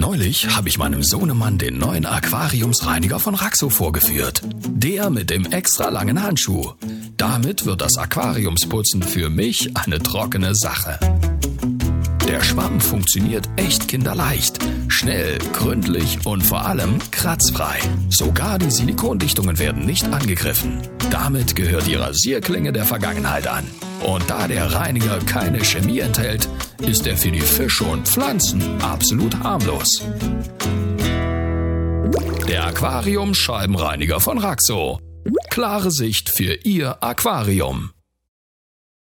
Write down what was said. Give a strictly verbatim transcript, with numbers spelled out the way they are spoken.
Neulich habe ich meinem Sohnemann den neuen Aquariumsreiniger von Raxo vorgeführt. Der mit dem extra langen Handschuh. Damit wird das Aquariumsputzen für mich eine trockene Sache. Der Schwamm funktioniert echt kinderleicht. Schnell, gründlich und vor allem kratzfrei. Sogar die Silikondichtungen werden nicht angegriffen. Damit gehört die Rasierklinge der Vergangenheit an. Und da der Reiniger keine Chemie enthält, ist er für die Fische und Pflanzen absolut harmlos. Der Aquarium-Scheibenreiniger von Raxo. Klare Sicht für Ihr Aquarium.